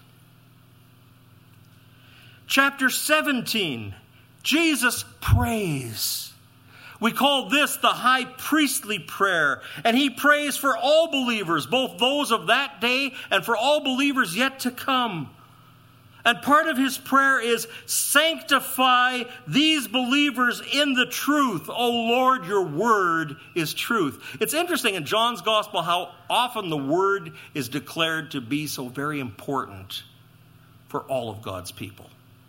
Chapter 17, Jesus prays. We call this the high priestly prayer, and he prays for all believers, both those of that day and for all believers yet to come. And part of his prayer is, sanctify these believers in the truth. O Lord, your word is truth. It's interesting in John's gospel how often the word is declared to be so very important for all of God's people.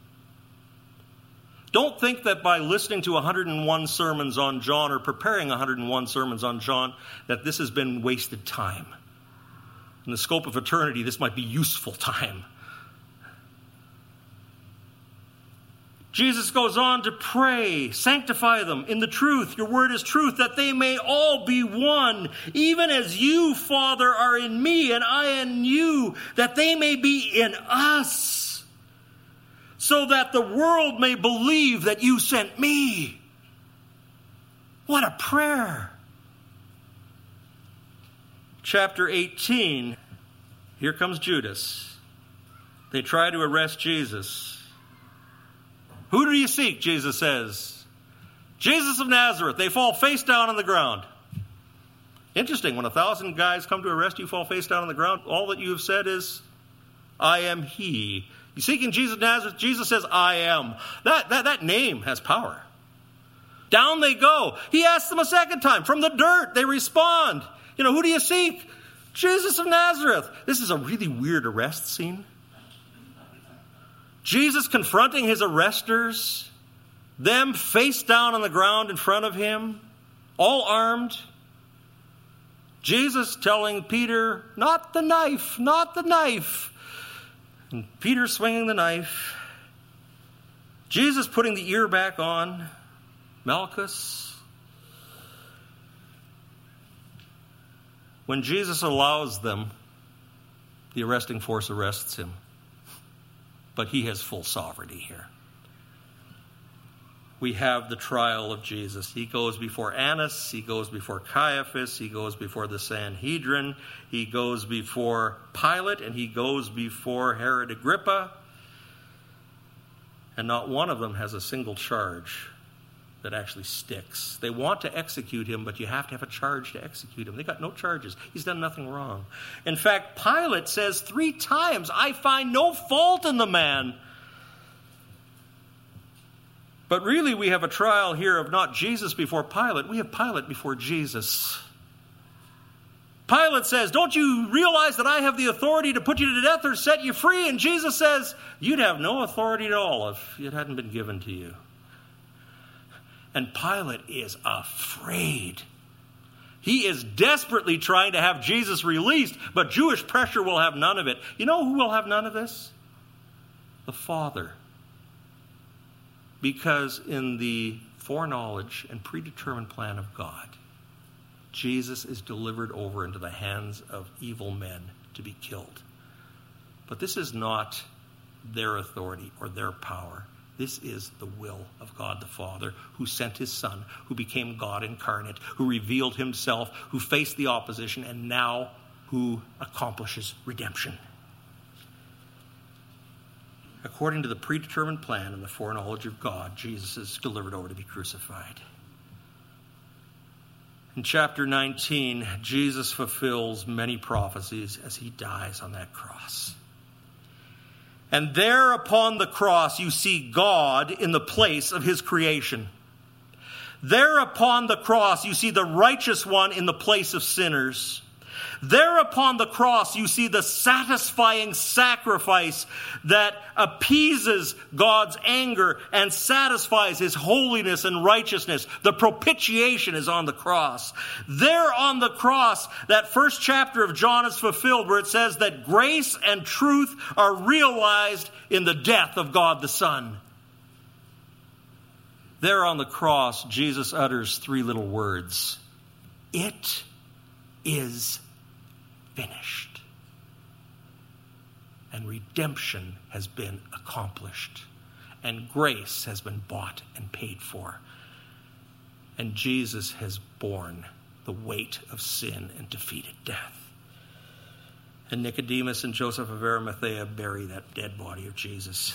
Don't think that by listening to 101 sermons on John or preparing 101 sermons on John that this has been wasted time. In the scope of eternity, this might be useful time. Jesus goes on to pray, sanctify them in the truth. Your word is truth, that they may all be one, even as you, Father, are in me and I in you, that they may be in us, so that the world may believe that you sent me. What a prayer. Chapter 18, here comes Judas. They try to arrest Jesus. Who do you seek, Jesus says? Jesus of Nazareth. They fall face down on the ground. Interesting, when 1,000 guys come to arrest you, fall face down on the ground, all that you have said is, I am he. You seeking Jesus of Nazareth? Jesus says, I am. That name has power. Down they go. He asks them a second time. From the dirt, they respond. Who do you seek? Jesus of Nazareth. This is a really weird arrest scene. Jesus confronting his arresters, them face down on the ground in front of him, all armed. Jesus telling Peter, not the knife, not the knife. And Peter swinging the knife. Jesus putting the ear back on Malchus. When Jesus allows them, the arresting force arrests him. But he has full sovereignty here. We have the trial of Jesus. He goes before Annas, he goes before Caiaphas, he goes before the Sanhedrin, he goes before Pilate, and he goes before Herod Agrippa. And not one of them has a single charge that actually sticks. They want to execute him, but you have to have a charge to execute him. They got no charges. He's done nothing wrong. In fact, Pilate says 3 times, I find no fault in the man. But really, we have a trial here of not Jesus before Pilate. We have Pilate before Jesus. Pilate says, don't you realize that I have the authority to put you to death or set you free? And Jesus says, you'd have no authority at all if it hadn't been given to you. And Pilate is afraid. He is desperately trying to have Jesus released, but Jewish pressure will have none of it. You know who will have none of this? The Father. Because in the foreknowledge and predetermined plan of God, Jesus is delivered over into the hands of evil men to be killed. But this is not their authority or their power. This is the will of God the Father, who sent his Son, who became God incarnate, who revealed himself, who faced the opposition, and now who accomplishes redemption. According to the predetermined plan and the foreknowledge of God, Jesus is delivered over to be crucified. In chapter 19, Jesus fulfills many prophecies as he dies on that cross. And there upon the cross you see God in the place of his creation. There upon the cross you see the righteous one in the place of sinners. There upon the cross, you see the satisfying sacrifice that appeases God's anger and satisfies his holiness and righteousness. The propitiation is on the cross. There on the cross, that first chapter of John is fulfilled, where it says that grace and truth are realized in the death of God the Son. There on the cross, Jesus utters three little words. It is finished. And redemption has been accomplished. And grace has been bought and paid for. And Jesus has borne the weight of sin and defeated death. And Nicodemus and Joseph of Arimathea bury that dead body of Jesus.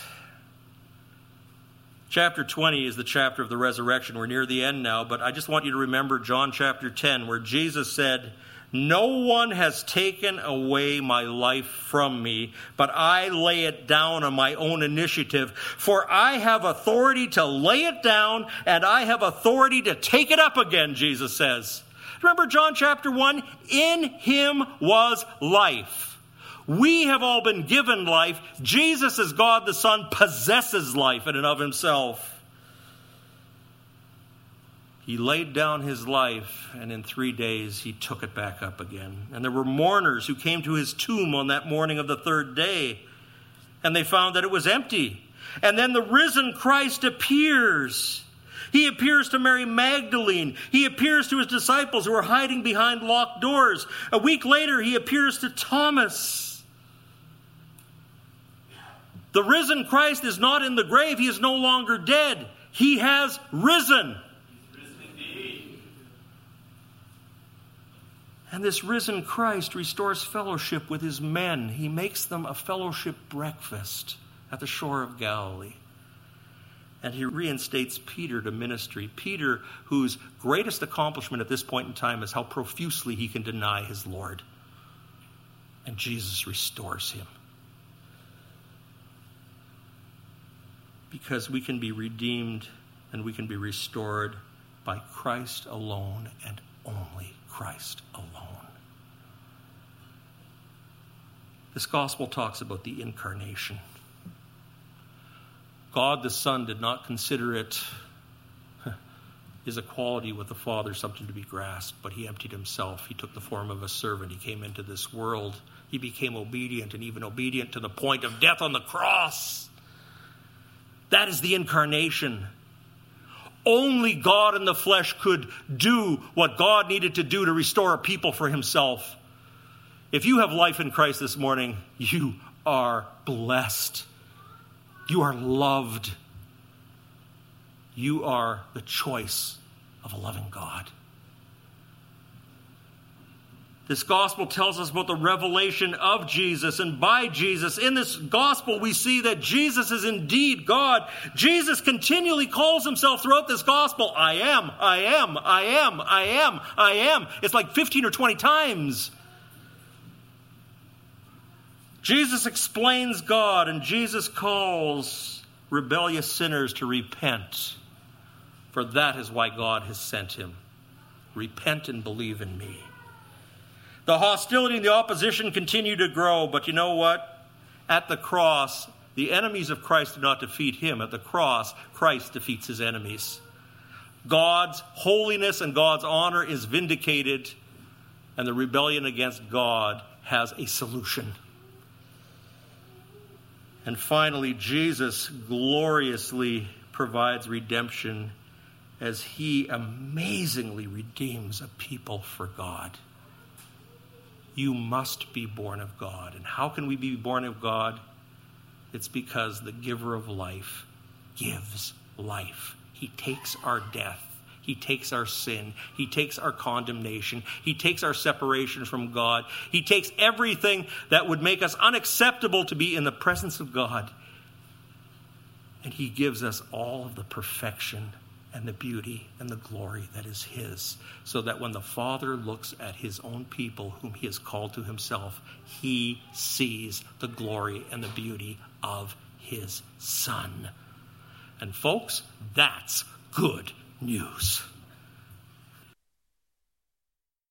Chapter 20 is the chapter of the resurrection. We're near the end now, but I just want you to remember John chapter 10, where Jesus said, "No one has taken away my life from me, but I lay it down on my own initiative. For I have authority to lay it down, and I have authority to take it up again," Jesus says. Remember John chapter 1? In him was life. We have all been given life. Jesus, as God the Son, possesses life in and of himself. He laid down his life, and in 3 days he took it back up again. And there were mourners who came to his tomb on that morning of the third day, and they found that it was empty. And then the risen Christ appears. He appears to Mary Magdalene. He appears to his disciples who are hiding behind locked doors. A week later, he appears to Thomas. The risen Christ is not in the grave. He is no longer dead. He has risen. And this risen Christ restores fellowship with his men. He makes them a fellowship breakfast at the shore of Galilee. And he reinstates Peter to ministry. Peter, whose greatest accomplishment at this point in time is how profusely he can deny his Lord. And Jesus restores him. Because we can be redeemed and we can be restored by Christ alone and only Christ alone. This gospel talks about the incarnation. God the Son did not consider it his equality with the Father something to be grasped, but he emptied himself. He took the form of a servant. He came into this world. He became obedient, and even obedient to the point of death on the cross. That is the incarnation. Only God in the flesh could do what God needed to do to restore a people for himself. If you have life in Christ this morning, you are blessed. You are loved. You are the choice of a loving God. This gospel tells us about the revelation of Jesus and by Jesus. In this gospel, we see that Jesus is indeed God. Jesus continually calls himself throughout this gospel, I am, I am, I am, I am, I am. It's like 15 or 20 times. Jesus explains God, and Jesus calls rebellious sinners to repent. For that is why God has sent him. Repent and believe in me. The hostility and the opposition continue to grow, but you know what? At the cross, the enemies of Christ do not defeat him. At the cross, Christ defeats his enemies. God's holiness and God's honor is vindicated, and the rebellion against God has a solution. And finally, Jesus gloriously provides redemption as he amazingly redeems a people for God. You must be born of God. And how can we be born of God? It's because the giver of life gives life. He takes our death. He takes our sin. He takes our condemnation. He takes our separation from God. He takes everything that would make us unacceptable to be in the presence of God. And he gives us all of the perfection and the beauty and the glory that is his, so that when the Father looks at his own people whom he has called to himself, he sees the glory and the beauty of his Son. And folks, that's good news.